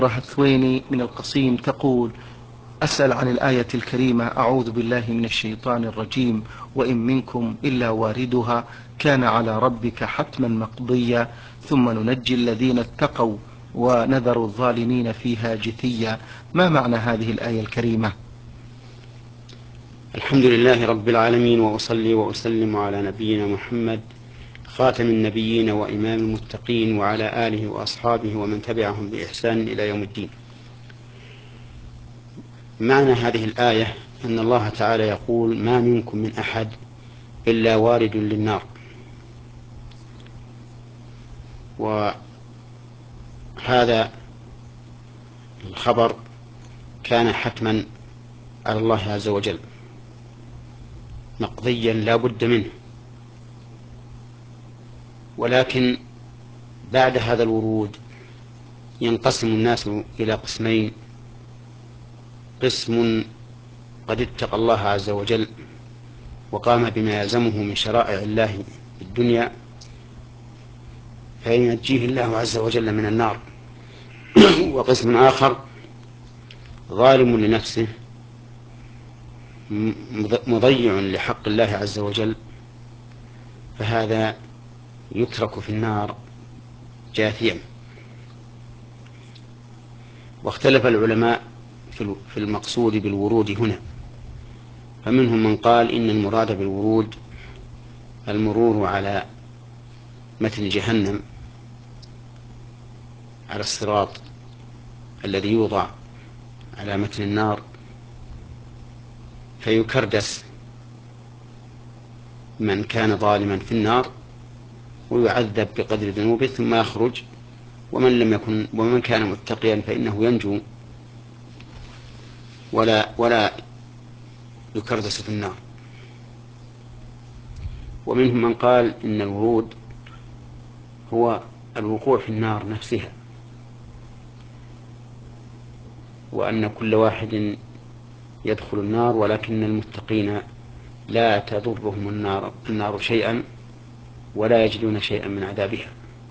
الثويني من القصيم تقول: أسأل عن الآية الكريمة: أعوذ بالله من الشيطان الرجيم، وإن منكم إلا واردها كان على ربك حتما مقضيا ثم ننجي الذين اتقوا ونذر الظالمين فيها جثيا. ما معنى هذه الآية الكريمة؟ الحمد لله رب العالمين، وأصلي وأسلم على نبينا محمد خاتم النبيين وإمام المتقين، وعلى آله وأصحابه ومن تبعهم بإحسان إلى يوم الدين. معنى هذه الآية أن الله تعالى يقول: ما منكم من أحد إلا وارد للنار. وهذا الخبر كان حتما على الله عز وجل، مقضيا لا بد منه. ولكن بعد هذا الورود ينقسم الناس إلى قسمين: قسم قد اتقى الله عز وجل وقام بما يلزمه من شرائع الله في الدنيا فينجيه الله عز وجل من النار. وقسم آخر ظالم لنفسه مضيع لحق الله عز وجل، فهذا يترك في النار جاثيا. واختلف العلماء في المقصود بالورود هنا، فمنهم من قال إن المراد بالورود المرور على متن جهنم، على الصراط الذي يوضع على متن النار، فيكردس من كان ظالما في النار ويعذب بقدر ذنوبه ثم يخرج، ومن كان متقيا فإنه ينجو ولا يكردس في النار. ومنهم من قال إن الورود هو الوقوع في النار نفسها، وأن كل واحد يدخل النار، ولكن المتقين لا تضرهم النار شيئا ولا يجدون شيئا من عذابها.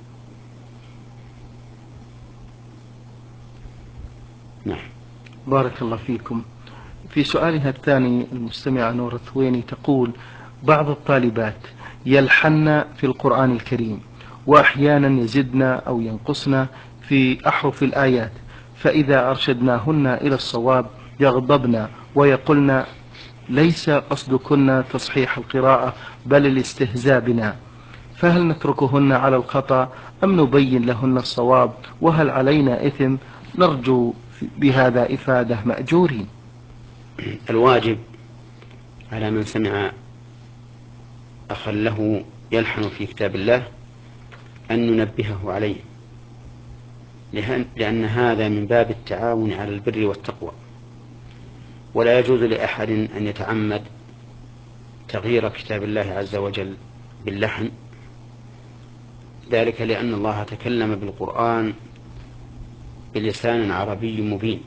نعم. بارك الله فيكم. في سؤالها الثاني المستمعة نور الثويني تقول: بعض الطالبات يلحن في القرآن الكريم، وأحيانا يزدن أو ينقصن في أحرف الآيات، فإذا أرشدناهن إلى الصواب يغضبن ويقولن: ليس قصدكن تصحيح القراءة بل الاستهزاء بنا، فهل نتركهن على الخطأ أم نبين لهن الصواب؟ وهل علينا إثم؟ نرجو بهذا إفادة مأجورين. الواجب على من سمع أخا له يلحن في كتاب الله أن ننبهه عليه، لأن هذا من باب التعاون على البر والتقوى، ولا يجوز لأحد أن يتعمد تغيير كتاب الله عز وجل باللحن، ذلك لأن الله تكلم بالقرآن بلسان عربي مبين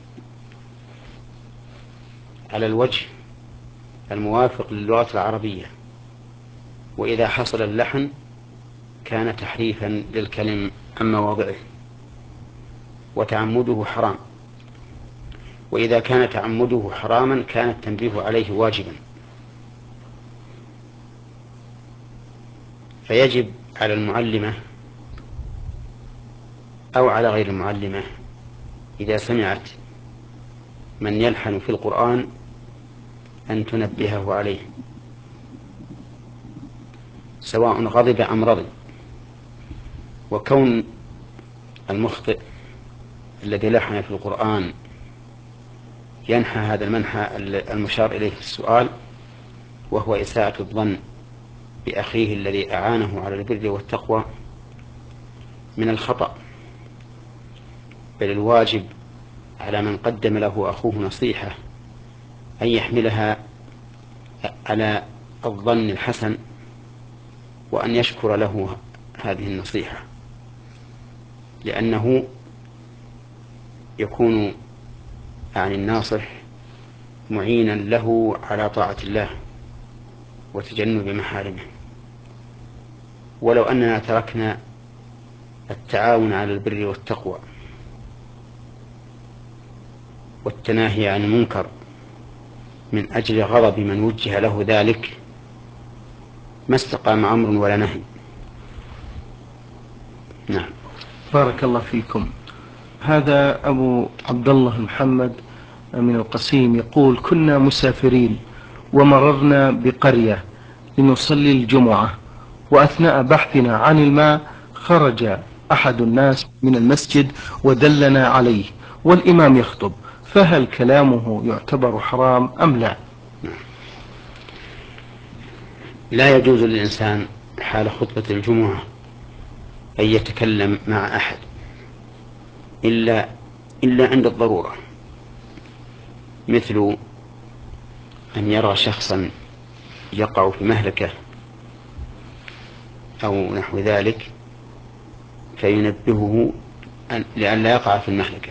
على الوجه الموافق للغة العربية، وإذا حصل اللحن كان تحريفا للكلم عن مواضعه وتعمده حرام، وإذا كان تعمده حراما كان التنبيه عليه واجبا. فيجب على المعلمة أو على غير المعلمة إذا سمعت من يلحن في القرآن أن تنبهه عليه، سواء غضب أم رضي. وكون المخطئ الذي لحن في القرآن ينحى هذا المنحى المشار إليه في السؤال، وهو إساءة الظن بأخيه الذي أعانه على البر والتقوى، من الخطأ، بل الواجب على من قدم له أخوه نصيحة أن يحملها على الظن الحسن، وأن يشكر له هذه النصيحة، لأنه يكون عن الناصح معينا له على طاعة الله وتجنب محارمه. ولو أننا تركنا التعاون على البر والتقوى والتناهي عن المنكر من أجل غضب من وجه له ذلك ما استقام أمر ولا نهي. نعم. بارك الله فيكم. هذا أبو عبد الله محمد من القصيم يقول: كنا مسافرين ومررنا بقرية لنصلي الجمعة، وأثناء بحثنا عن الماء خرج أحد الناس من المسجد ودلنا عليه والإمام يخطب، فهل كلامه يعتبر حرام أم لا؟ لا يجوز للإنسان حال خطبة الجمعة أن يتكلم مع أحد إلا عند الضرورة، مثل أن يرى شخصا يقع في مهلكة أو نحو ذلك فينبهه لئلا يقع في المهلكة.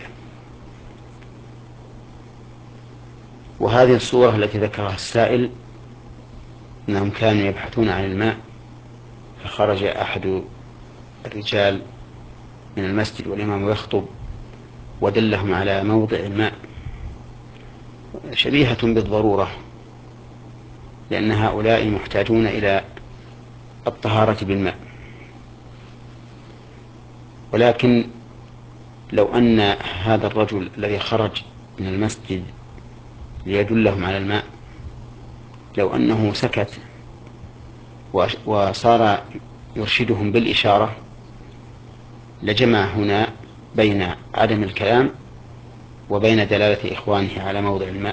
وهذه الصورة التي ذكرها السائل أنهم كانوا يبحثون عن الماء فخرج أحد الرجال من المسجد والإمام يخطب ودلهم على موضع الماء، شبيهة بالضرورة، لأن هؤلاء محتاجون إلى الطهارة بالماء. ولكن لو أن هذا الرجل الذي خرج من المسجد ليدلهم على الماء لو أنه سكت وصار يرشدهم بالإشارة لجمع هنا بين عدم الكلام وبين دلالة إخوانه على موضع الماء،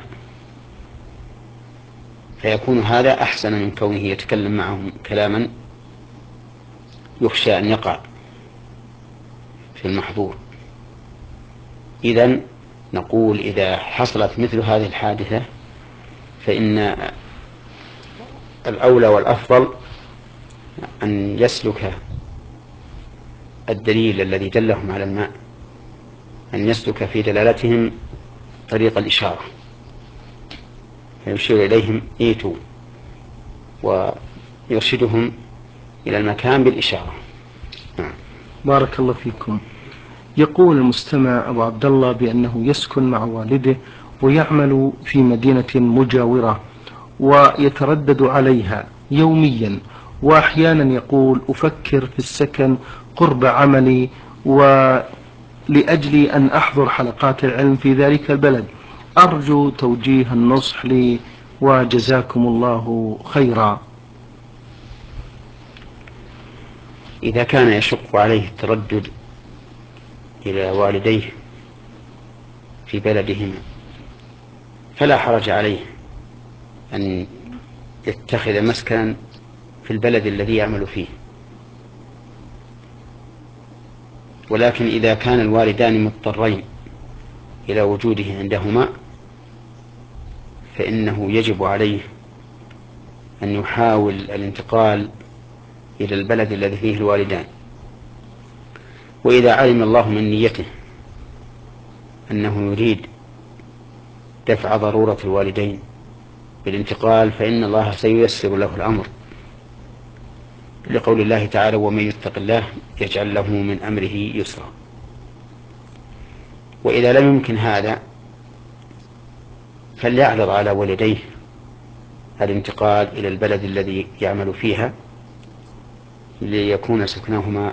فيكون هذا أحسن من كونه يتكلم معهم كلاما يخشى أن يقع في المحظور. إذن نقول إذا حصلت مثل هذه الحادثة فإن الأولى والأفضل أن يسلك الدليل الذي دلهم على الماء، أن يسلك في دلالتهم طريق الإشارة، فيشير إليهم ايتوا ويرشدهم إلى المكان بالإشارة. بارك الله فيكم. يقول المستمع أبو عبد الله بأنه يسكن مع والده ويعمل في مدينة مجاورة ويتردد عليها يوميا، وأحيانا يقول: أفكر في السكن قرب عملي ولأجل أن أحضر حلقات العلم في ذلك البلد، أرجو توجيه النصح لي وجزاكم الله خيرا. إذا كان يشق عليه التردد إلى والديه في بلدهما فلا حرج عليه أن يتخذ مسكنا في البلد الذي يعمل فيه. ولكن إذا كان الوالدان مضطرين إلى وجوده عندهما فإنه يجب عليه أن يحاول الانتقال إلى البلد الذي فيه الوالدان. وإذا علم الله من نيته أنه يريد دفع ضرورة الوالدين بالانتقال فإن الله سييسر له الأمر، لقول الله تعالى: ومن يتق الله يجعل له من أمره يسرا. وإذا لم يمكن هذا فليعرض على والديه الانتقال إلى البلد الذي يعمل فيها ليكون سكنهما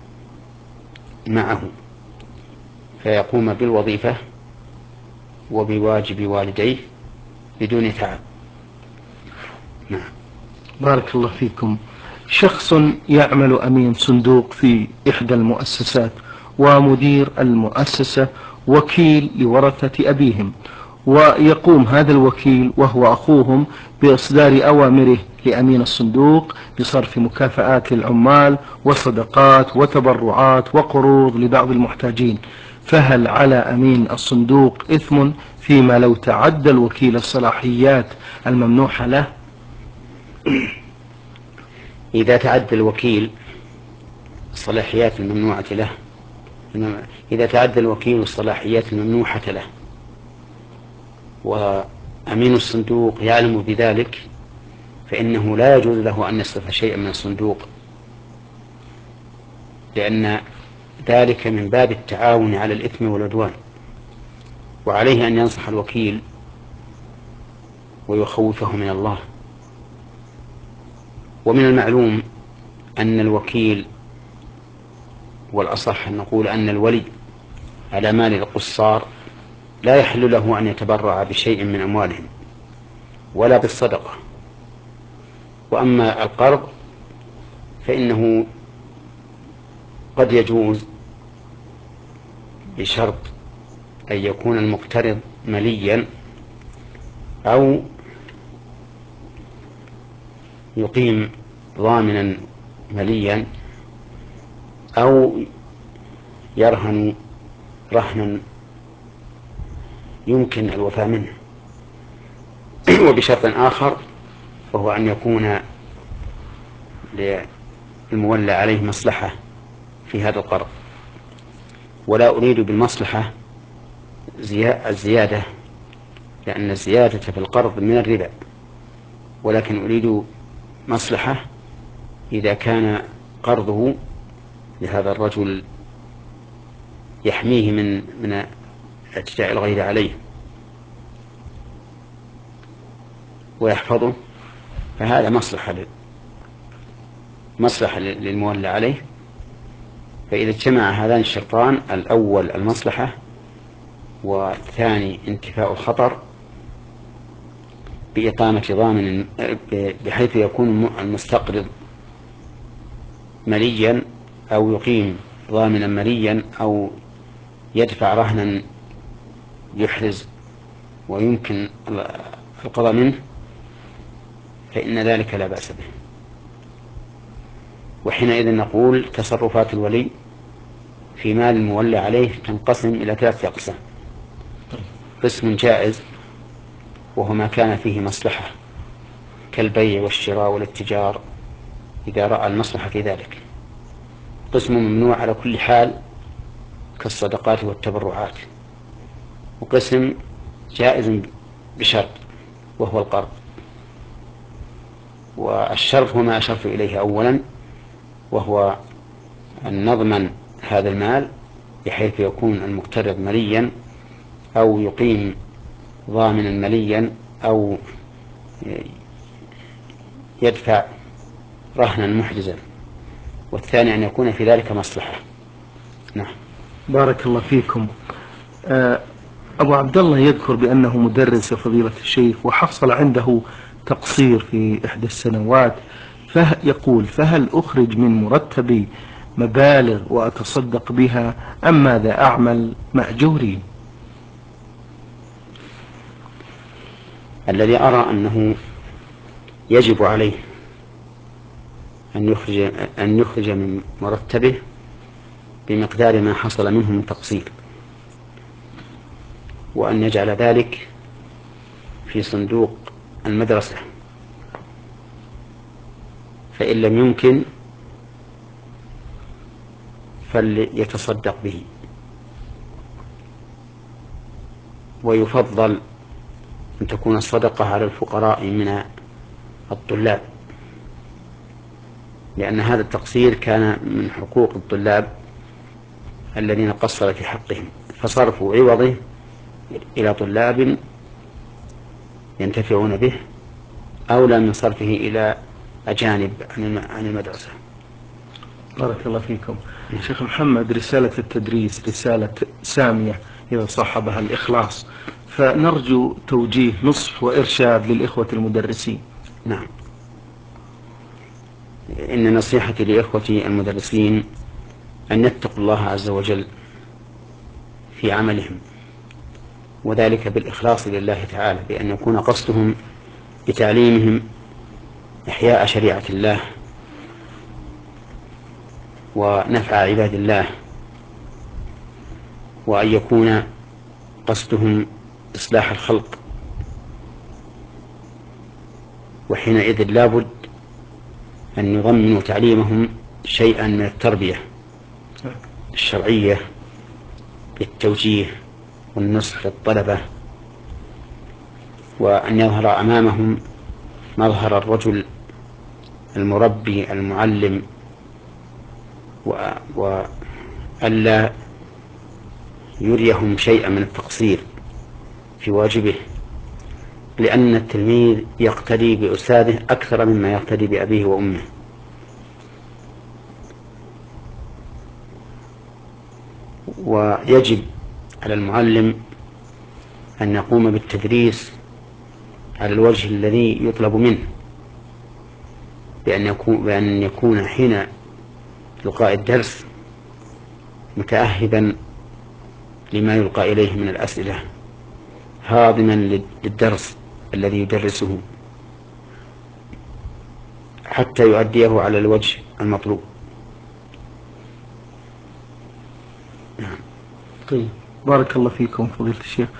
معه فيقوم بالوظيفة وبواجب والديه بدون تعب. نعم. بارك الله فيكم. شخص يعمل أمين صندوق في إحدى المؤسسات، ومدير المؤسسة وكيل لورثة أبيهم، ويقوم هذا الوكيل وهو أخوهم بإصدار أوامره لأمين الصندوق بصرف مكافآت للعمال وصدقات وتبرعات وقروض لبعض المحتاجين، فهل على أمين الصندوق إثم فيما لو تعدى الوكيل الصلاحيات الممنوحة له؟ إذا تعدى الوكيل الصلاحيات الممنوعة له، إذا تعدى الوكيل الصلاحيات الممنوحة له وأمين الصندوق يعلم بذلك فإنه لا يجوز له أن يصرف شيئا من الصندوق، لأن ذلك من باب التعاون على الإثم والعدوان. وعليه أن ينصح الوكيل ويخوفه من الله. ومن المعلوم أن الوكيل، والأصح أن نقول أن الولي على مال القصار لا يحل له أن يتبرع بشيء من أموالهم ولا بالصدقة. وأما القرض فإنه قد يجوز بشرط أن يكون المقترض مليا أو يقيم ضامنا مليا أو يرهن رهنا يمكن الوفاء منه. وبشرط آخر وهو أن يكون للمولى عليه مصلحة في هذا القرض. ولا أريد بالمصلحة الزيادة، لأن الزيادة في القرض من الربا، ولكن أريد مصلحة إذا كان قرضه لهذا الرجل يحميه من اعتداء الغير عليه ويحفظه، فهذا مصلحة للمولى عليه. فإذا اجتمع هذان الشرطان، الأول المصلحة والثاني انتفاء الخطر بإقامة ضامن بحيث يكون المستقرض مليا أو يقيم ضامنا مليا أو يدفع رهنا يحرز ويمكن القضاء منه، فإن ذلك لا بأس به. وحينئذ نقول تصرفات الولي في مال المولى عليه تنقسم إلى 3 أقسام: قسم جائز وهو ما كان فيه مصلحة كالبيع والشراء والاتجار إذا رأى المصلحة في ذلك. قسم ممنوع على كل حال كالصدقات والتبرعات. وقسم جائز بشرط وهو القرض. والشرط هو ما أشرت إليه أولا، وهو أن نضمن هذا المال بحيث يكون المقترض مليا أو يقيم ضامنا مليا أو يدفع رهنا محجزا. والثاني أن يكون في ذلك مصلحة. نعم. بارك الله فيكم. أبو عبد الله يذكر بأنه مدرس فضيلة الشيخ وحصل عنده تقصير في إحدى السنوات، فيقول: فهل أخرج من مرتبي مبالغ وأتصدق بها أم ماذا أعمل مأجورين؟ الذي أرى أنه يجب عليه أن يخرج من مرتبه بمقدار ما حصل منه من تقصير، وأن يجعل ذلك في صندوق المدرسة، فإن لم يمكن فليتصدق به. ويفضل أن تكون الصدقة على الفقراء من الطلاب، لأن هذا التقصير كان من حقوق الطلاب الذين قصر في حقهم، فصرف عوضه إلى طلاب ينتفعون به أولى من صرفه إلى أجانب عن المدرسة. بارك الله فيكم. شيخ محمد، رسالة التدريس رسالة سامية إذا صاحبها الإخلاص، فنرجو توجيه نصح وإرشاد للإخوة المدرسين. نعم. إن نصيحتي لإخوتي المدرسين أن يتقوا الله عز وجل في عملهم، وذلك بالإخلاص لله تعالى، بأن يكون قصدهم بتعليمهم إحياء شريعة الله ونفع عباد الله، وأن يكون قصدهم إصلاح الخلق. وحينئذ لابد أن يضمنوا تعليمهم شيئا من التربية الشرعية بالتوجيه والنصح للطلبة، وأن يظهر أمامهم مظهر الرجل المربي المعلم، وألا يريهم شيئا من التقصير في واجبه، لأن التلميذ يقتدي بأستاذه أكثر مما يقتدي بأبيه وأمه. ويجب على المعلم أن يقوم بالتدريس على الوجه الذي يطلب منه، بأن يكون حين إلقاء الدرس متأهبا لما يلقى إليه من الأسئلة، هاضما للدرس الذي يدرسه حتى يؤديه على الوجه المطلوب. طيب، بارك الله فيكم فضيلة الشيخ.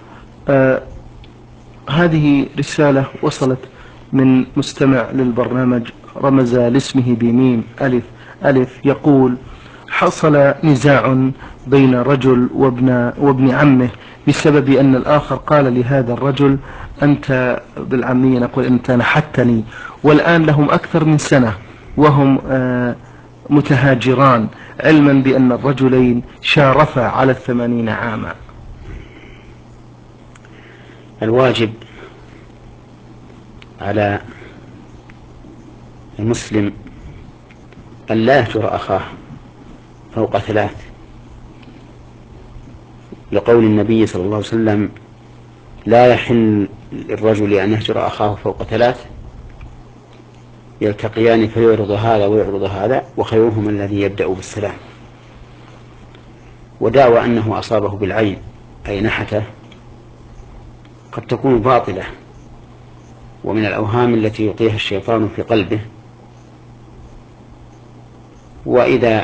هذه رسالة وصلت من مستمع للبرنامج رمز لاسمه بميم ألف ألف، يقول: حصل نزاع بين رجل وابن عمه بسبب أن الآخر قال لهذا الرجل: أنت بالعامية نقول أنت نحتني. والآن لهم أكثر من سنة وهم متهاجران، علما بأن الرجلين شارفا على 80 عاما. الواجب على المسلم أن لا يهجر أخاه فوق 3، لقول النبي صلى الله عليه وسلم: لا يحل للرجل أن يهجر أخاه فوق 3، يلتقيان فيعرض هذا ويعرض هذا، وخيرهما الذي يبدأ بالسلام. ودعوى أنه أصابه بالعين أي نحته قد تكون باطلة، ومن الأوهام التي يلقيها الشيطان في قلبه. وإذا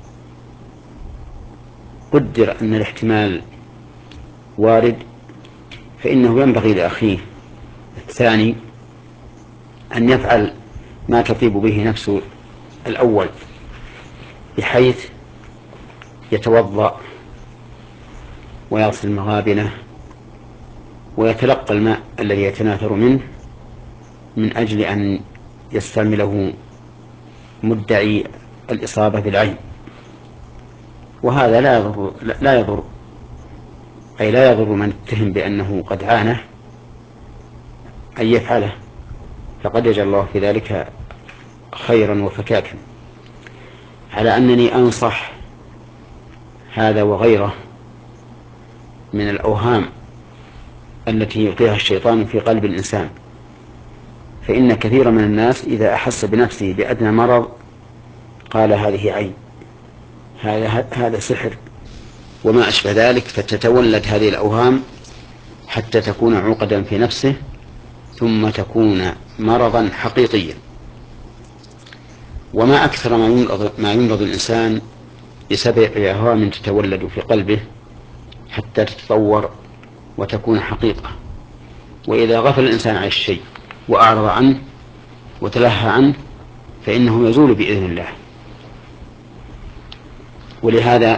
قدر أن الاحتمال وارد، فإنه ينبغي لأخيه الثاني أن يفعل ما تطيب به نفسه الأول، بحيث يتوضأ ويغسل مغابنه ويتلقى الماء الذي يتناثر منه من أجل أن يستعمله مدعي الإصابة بالعين. وهذا لا يضر أي لا يضر من اتهم بأنه قد عانه أن يفعله، فقد يجعل الله في ذلك خيرا وفكاكا. على أنني أنصح هذا وغيره من الأوهام التي يلقيها الشيطان في قلب الإنسان، فإن كثير من الناس إذا أحس بنفسه بأدنى مرض قال: هذه عين، هذا سحر، وما أشبه ذلك، فتتولد هذه الأوهام حتى تكون عقدا في نفسه، ثم تكون مرضا حقيقيا. وما أكثر ما يمرض الإنسان بسبب أوهام تتولد في قلبه حتى تتطور وتكون حقيقة. وإذا غفل الإنسان عن الشيء وأعرض عنه وتلهى عنه فإنه يزول بإذن الله. ولهذا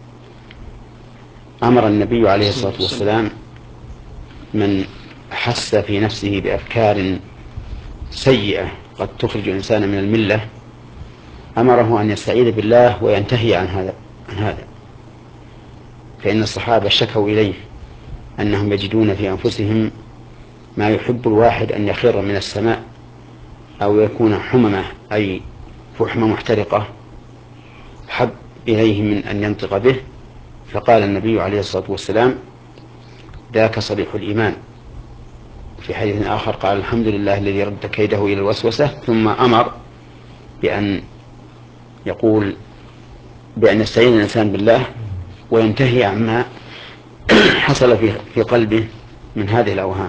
أمر النبي عليه الصلاة والسلام من أحس في نفسه بأفكار سيئة قد تخرج الإنسان من الملة، أمره أن يستعيذ بالله وينتهي عن هذا. فإن الصحابة شكوا إليه أنهم يجدون في أنفسهم ما يحب الواحد أن يخر من السماء أو يكون حممة أي فحمة محترقة حب إليه من أن ينطق به، فقال النبي عليه الصلاة والسلام: ذاك صريح الإيمان. في حديث آخر قال: الحمد لله الذي رد كيده إلى الوسوسة، ثم أمر بأن يقول بأن يستعين الإنسان بالله وينتهي عما حصل في قلبه من هذه الأوهام.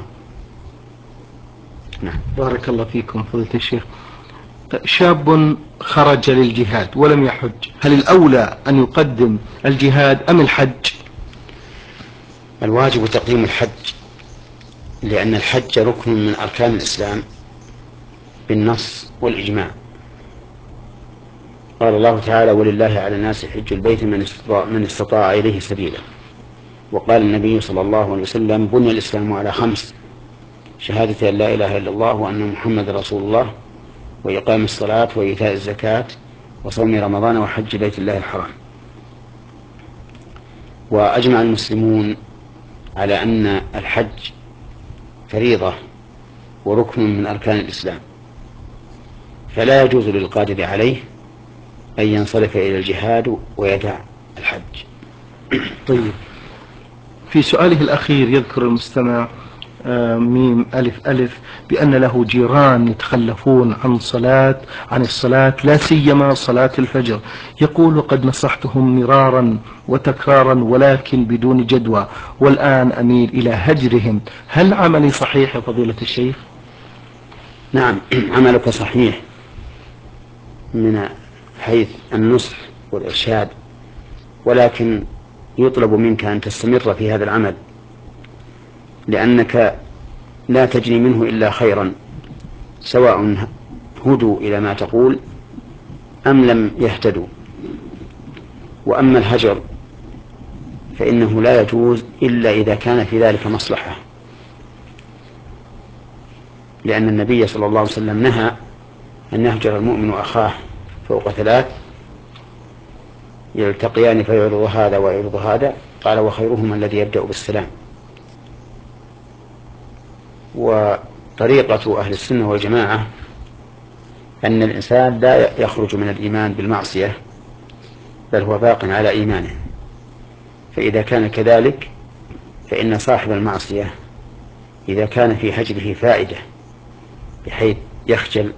نعم، بارك الله فيكم فضيلة الشيخ. شاب خرج للجهاد ولم يحج، هل الأولى أن يقدم الجهاد أم الحج؟ الواجب تقديم الحج، لأن الحج ركن من أركان الإسلام بالنص والإجماع. قال الله تعالى: ولله على الناس حج البيت من استطاع إليه سبيلا. وقال النبي صلى الله عليه وسلم: بني الإسلام على 5: شهادة أن لا إله إلا الله وأن محمد رسول الله، وإقام الصلاة، وإيتاء الزكاة، وصوم رمضان، وحج بيت الله الحرام. وأجمع المسلمون على أن الحج فريضة وركن من أركان الإسلام، فلا يجوز للقادر عليه أن ينصرف إلى الجهاد ويدع الحج. طيب، في سؤاله الأخير يذكر المستمع ميم ألف ألف بأن له جيران يتخلفون عن الصلاة لا سيما صلاة الفجر. يقول: وقد نصحتهم مرارا وتكرارا ولكن بدون جدوى، والآن أميل إلى هجرهم. هل عملي صحيح يا فضيلة الشيخ؟ نعم، عملك صحيح من حيث النصح والإرشاد، ولكن يطلب منك أن تستمر في هذا العمل، لأنك لا تجني منه إلا خيرا، سواء هدوا إلى ما تقول أم لم يهتدوا. وأما الهجر فإنه لا يجوز إلا إذا كان في ذلك مصلحة، لأن النبي صلى الله عليه وسلم نهى أن يهجر المؤمن أخاه فوق 3 يلتقيان فيعرض هذا ويعرض هذا، قال: وخيرهما الذي يبدأ بالسلام. وطريقة أهل السنة والجماعة أن الإنسان لا يخرج من الإيمان بالمعصية، بل هو باق على إيمانه. فإذا كان كذلك فإن صاحب المعصية إذا كان في هجره فائدة بحيث يخجل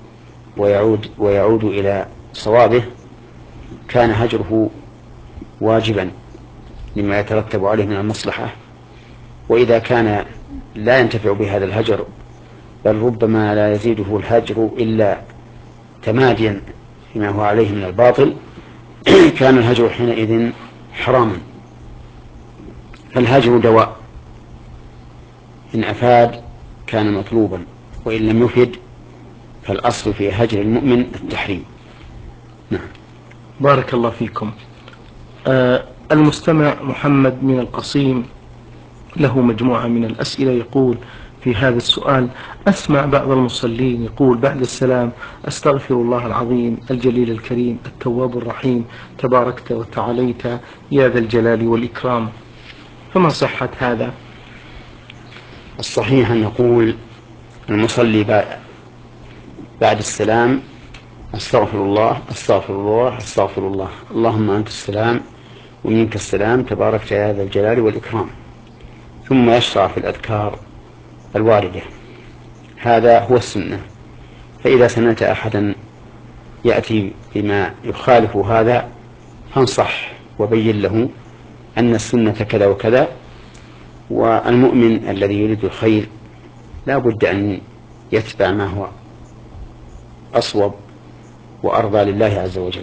ويعود إلى صوابه كان هجره واجبا لما يترتب عليه من المصلحة. وإذا كان لا ينتفع بهذا الهجر، بل ربما لا يزيده الهجر إلا تماديا فيما هو عليه من الباطل، كان الهجر حينئذ حراما. فالهجر دواء، إن أفاد كان مطلوبا، وإن لم يفد فالأصل في هجر المؤمن التحريم. نعم. بارك الله فيكم. المستمع محمد من القصيم له مجموعة من الأسئلة. يقول في هذا السؤال: أسمع بعض المصلين يقول بعد السلام: أستغفر الله العظيم الجليل الكريم التواب الرحيم تباركت وتعاليت يا ذا الجلال والإكرام، فما صحة هذا؟ الصحيح أن يقول المصلي بعد السلام: أستغفر الله أستغفر الله أستغفر الله، اللهم أنت السلام ومنك السلام تباركت يا ذا الجلال والإكرام، ثم يشرع في الأذكار الواردة. هذا هو السنة. فإذا سمعت أحدا يأتي بما يخالف هذا فانصح وبين له أن السنة كذا وكذا، والمؤمن الذي يريد الخير لا بد أن يتبع ما هو أصوب وأرضى لله عز وجل.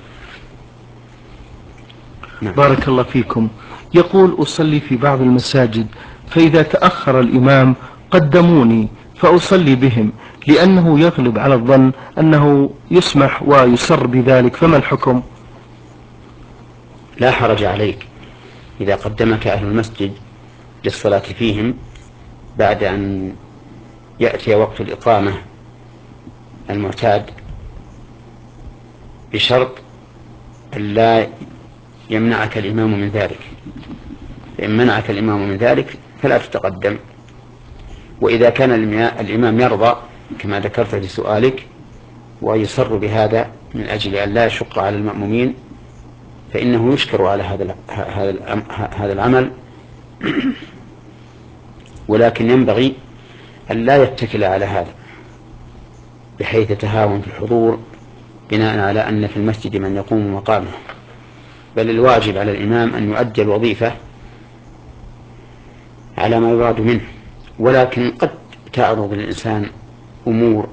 نعم. بارك الله فيكم. يقول: أصلي في بعض المساجد، فإذا تأخر الإمام قدموني فأصلي بهم، لأنه يغلب على الظن أنه يسمح ويسر بذلك، فما الحكم؟ لا حرج عليك إذا قدمك أهل المسجد للصلاة فيهم بعد أن يأتي وقت الإقامة المعتاد، بشرط أن لا يمنعك الإمام من ذلك. فإن منعك الإمام من ذلك فلا تتقدم. وإذا كان الإمام يرضى كما ذكرت في سؤالك ويصر بهذا من أجل أن لا يشق على المأمومين، فإنه يشكر على هذا العمل، ولكن ينبغي أن لا يتكل على هذا بحيث يتهاون في الحضور بناء على أن في المسجد من يقوم مقامه، بل الواجب على الإمام أن يؤدي الوظيفة على ما يراد منه. ولكن قد تعرض للإنسان أمور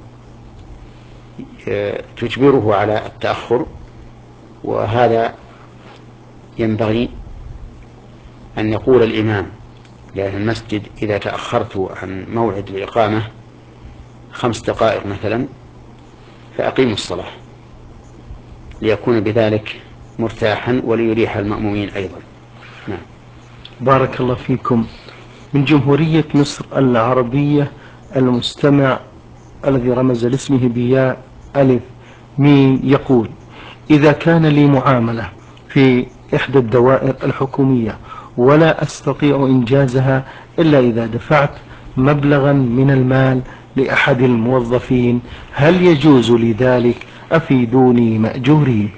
تجبره على التأخر، وهذا ينبغي أن يقول الإمام لأهل المسجد: إذا تأخرت عن موعد الإقامة 5 دقائق مثلا فأقيموا الصلاة، ليكون بذلك مرتاحا وليريح المأمومين أيضا. نعم. بارك الله فيكم. من جمهورية مصر العربية المستمع الذي رمز لاسمه بياء ألف ميم يقول: إذا كان لي معاملة في إحدى الدوائر الحكومية ولا أستطيع إنجازها إلا إذا دفعت مبلغا من المال لأحد الموظفين، هل يجوز لي ذلك؟ أفيدوني مأجورين.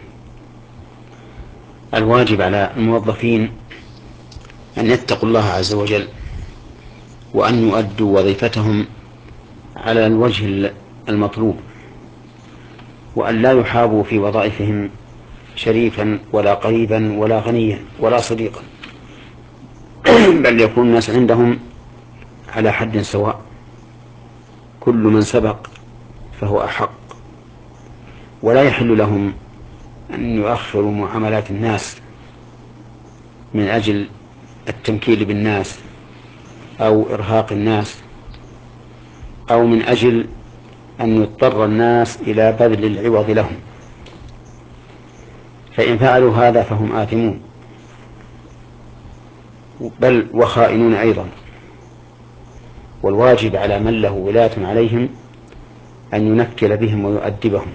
الواجب على الموظفين أن يتقوا الله عز وجل، وأن يؤدوا وظيفتهم على الوجه المطلوب، وأن لا يحابوا في وظائفهم شريفا ولا قريبا ولا غنيا ولا صديقا، بل يكون الناس عندهم على حد سواء، كل من سبق فهو أحق. ولا يحل لهم أن يؤخروا معاملات الناس من أجل التمكين بالناس أو إرهاق الناس، أو من أجل أن يضطر الناس إلى بذل العوض لهم، فإن فعلوا هذا فهم آثمون، بل وخائنون أيضا. والواجب على من له ولاية عليهم أن ينكل بهم ويؤدبهم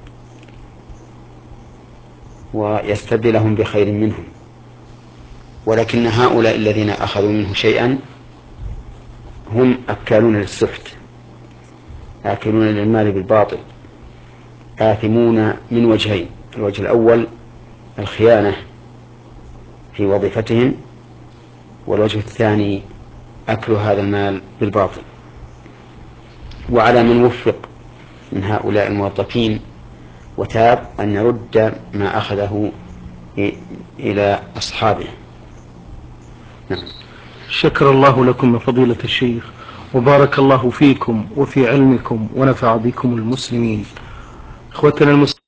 ويستبدلهم بخير منهم. ولكن هؤلاء الذين أخذوا منه شيئا هم أكالون للسحت، آكلون للمال بالباطل، آثمون من وجهين: الوجه الأول الخيانة في وظيفتهم، والوجه الثاني أكل هذا المال بالباطل. وعلى من وفق من هؤلاء الموظفين وتاب أن يرد ما أخذه إلى أصحابه. نعم. شكر الله لكم يا فضيلة الشيخ، وبارك الله فيكم وفي علمكم ونفع بكم المسلمين. إخوتنا المسلمين،